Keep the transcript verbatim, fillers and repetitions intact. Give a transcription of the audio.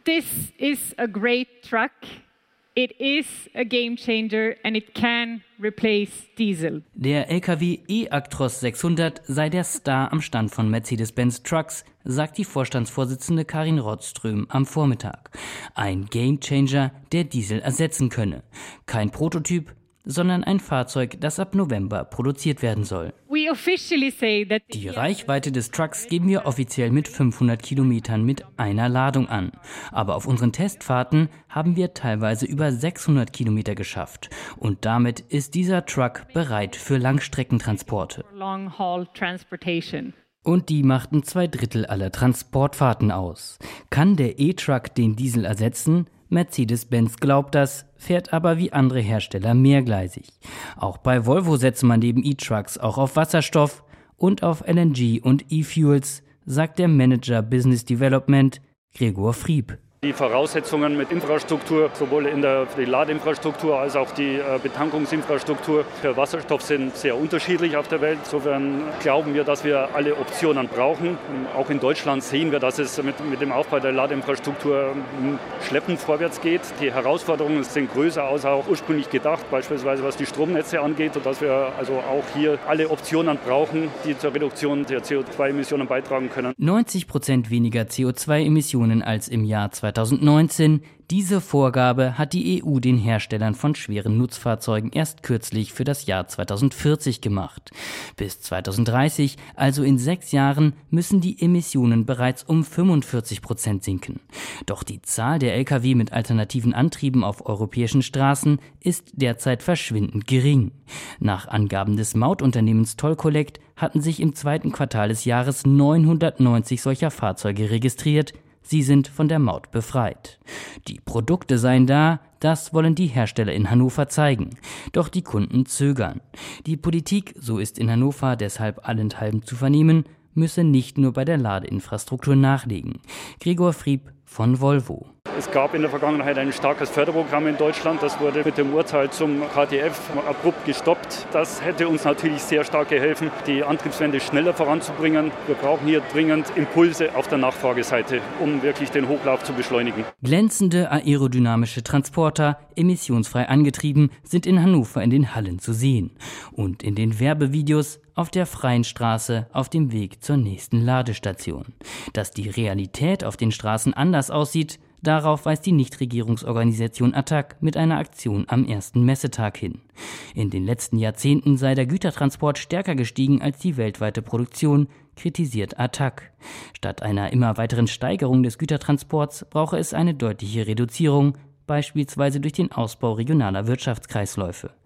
This is a great truck. It is a game changer and it can replace diesel. Der L K W e-Actros sechshundert sei der Star am Stand von Mercedes-Benz Trucks, sagt die Vorstandsvorsitzende Karin Rothström am Vormittag. Ein Gamechanger, der Diesel ersetzen könne. Kein Prototyp, sondern ein Fahrzeug, das ab November produziert werden soll. We officially say that Die Reichweite des Trucks geben wir offiziell mit fünfhundert Kilometern mit einer Ladung an. Aber auf unseren Testfahrten haben wir teilweise über sechshundert Kilometer geschafft. Und damit ist dieser Truck bereit für Langstreckentransporte. long-haul transportation. Und die machten zwei Drittel aller Transportfahrten aus. Kann der E-Truck den Diesel ersetzen? Mercedes-Benz glaubt das, fährt aber wie andere Hersteller mehrgleisig. Auch bei Volvo setze man neben E-Trucks auch auf Wasserstoff und auf L N G und E-Fuels, sagt der Manager Business Development Gregor Frieb. Die Voraussetzungen mit Infrastruktur, sowohl in der die Ladeinfrastruktur als auch die äh, Betankungsinfrastruktur für Wasserstoff sind sehr unterschiedlich auf der Welt. Insofern glauben wir, dass wir alle Optionen brauchen. Und auch in Deutschland sehen wir, dass es mit, mit dem Aufbau der Ladeinfrastruktur schleppend vorwärts geht. Die Herausforderungen sind größer als auch ursprünglich gedacht, beispielsweise was die Stromnetze angeht, sodass wir also auch hier alle Optionen brauchen, die zur Reduktion der C O zwei Emissionen beitragen können. neunzig Prozent weniger C O zwei Emissionen als im Jahr zweitausendneunzehn. Diese Vorgabe hat die E U den Herstellern von schweren Nutzfahrzeugen erst kürzlich für das Jahr zweitausendvierzig gemacht. Bis zweitausenddreißig, also in sechs Jahren, müssen die Emissionen bereits um fünfundvierzig Prozent sinken. Doch die Zahl der L K W mit alternativen Antrieben auf europäischen Straßen ist derzeit verschwindend gering. Nach Angaben des Mautunternehmens Toll Collect hatten sich im zweiten Quartal des Jahres neunhundertneunzig solcher Fahrzeuge registriert. Sie sind von der Maut befreit. Die Produkte seien da, das wollen die Hersteller in Hannover zeigen. Doch die Kunden zögern. Die Politik, so ist in Hannover deshalb allenthalben zu vernehmen, müsse nicht nur bei der Ladeinfrastruktur nachlegen. Gregor Frieb von Volvo. Es gab in der Vergangenheit ein starkes Förderprogramm in Deutschland. Das wurde mit dem Urteil zum K T F abrupt gestoppt. Das hätte uns natürlich sehr stark geholfen, die Antriebswende schneller voranzubringen. Wir brauchen hier dringend Impulse auf der Nachfrageseite, um wirklich den Hochlauf zu beschleunigen. Glänzende aerodynamische Transporter, emissionsfrei angetrieben, sind in Hannover in den Hallen zu sehen. Und in den Werbevideos auf der freien Straße auf dem Weg zur nächsten Ladestation. Dass die Realität auf den Straßen anders aussieht, darauf weist die Nichtregierungsorganisation A T T A C mit einer Aktion am ersten Messetag hin. In den letzten Jahrzehnten sei der Gütertransport stärker gestiegen als die weltweite Produktion, kritisiert A T T A C. Statt einer immer weiteren Steigerung des Gütertransports brauche es eine deutliche Reduzierung, beispielsweise durch den Ausbau regionaler Wirtschaftskreisläufe.